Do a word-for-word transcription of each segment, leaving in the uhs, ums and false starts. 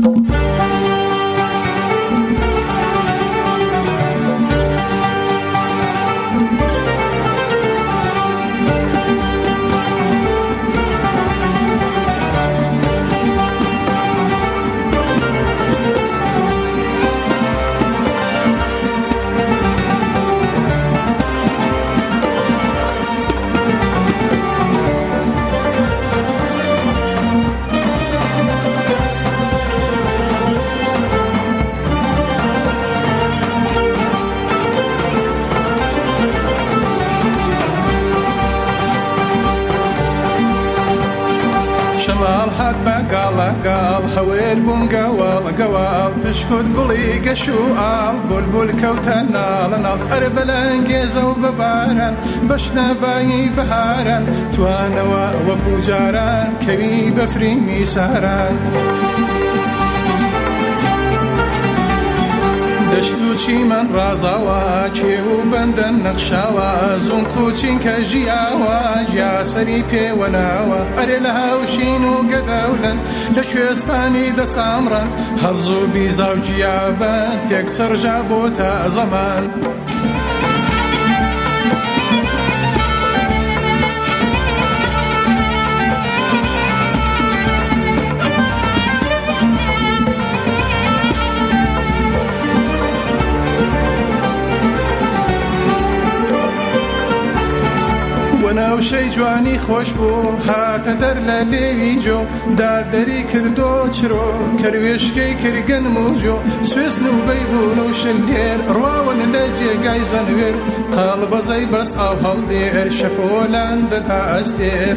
شمال حد بقال قال حويل بوم قوال قوال تشكد قلي قشوال بلبل كوتنا لنا أربلان جيزو بباران بشنا باي بهاران توانا وكو جاران كوي بفريمي ساران دشتو چی من رازاوا چێو بەندەن نەخشاوە زۆن کوچین کە ژیاوە جیا سەری پێوەناوە ئەرێ لە هاوشین و گەدەولەن لە کوێستانی دەسامڕەن هەڵز و بیزا و جیابەن تێک سەرژا بۆتە زەمان ناوشەی جوانی خۆش بوو هاتە دەر لە لێوی جۆ داردەری کردۆ چرۆ کەروێشکەی کرگەنم و جۆ سوێسن و بەی بوون و شلێر ڕواون لە جێگای زەنوێر قاڵ بەزەی بەست ئاو هەڵدێر شەپۆلان دەتا ئەستێر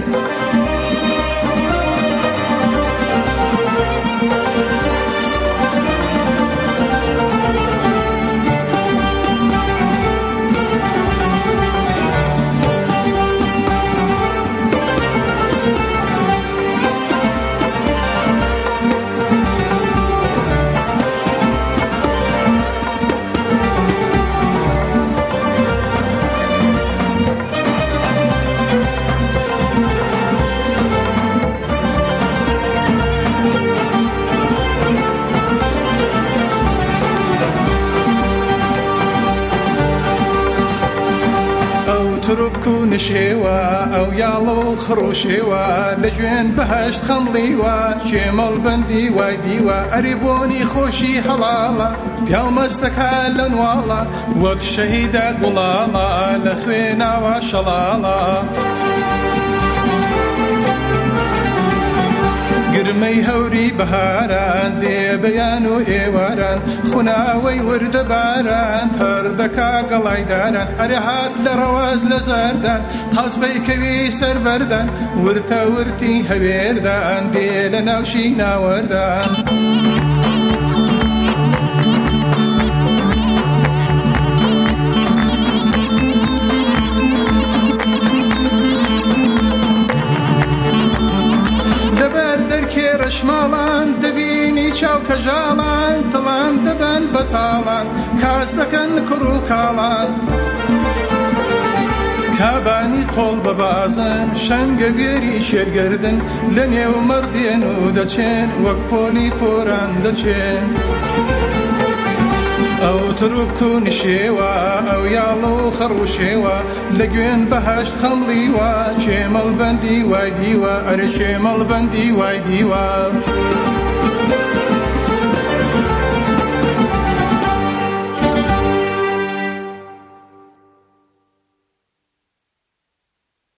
تربك نشيوا أو يالو خروشيوا لجوين بهشت خمليوا شمال بندي وايديوا أريبوني خوشي حلالا بياو مستكالن والا وك شهيدا قلالا لخوينا وشلالا گرمەی هەوری بەهاران دێ بەیان و ئێواران خوناوەی وردە باران تەر دەکا گەڵایداران ئەرێ هات لە ڕەواز لە زاردان تاسپەی کەوی سەربەردان ورتە ورتی هەوێردان دێ لە ناوشی ناوەردان شمالان دەبینی چاو کەژاڵان دڵان دەبەن بەتاڵان کاس دەکەن کوڕ و کاڵان کابانی قۆڵ بەبازن شەنگە بێری شێرگەردن لە نێو مەردێن و دەچێن وەک پۆلی پۆران دەچێن ئەو تروبک و نشێوە ئەو یاڵ و خەڕوشێوە لە گوێن بەهەشت خەمڵیوە چێمەڵ بەندی وای دیوە ئەرێ چێمەڵ بەندی وای دیوە